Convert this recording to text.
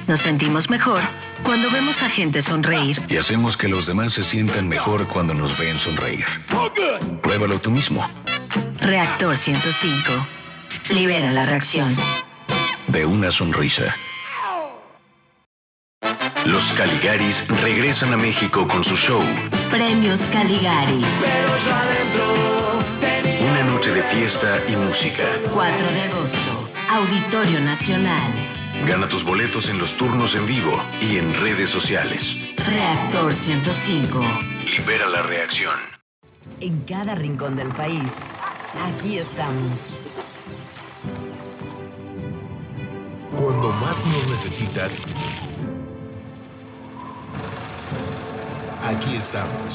Nos sentimos mejor cuando vemos a gente sonreír. Y hacemos que los demás se sientan mejor cuando nos ven sonreír. Pruébalo tú mismo. Reactor 105. Libera la reacción. De una sonrisa. Los Caligaris regresan a México con su show. Premios Caligari. Una noche de fiesta y música. 4 de agosto. Auditorio Nacional. Gana tus boletos en los turnos en vivo y en redes sociales. Reactor 105. Libera la reacción. En cada rincón del país, aquí estamos. Cuando más nos necesitas, aquí estamos.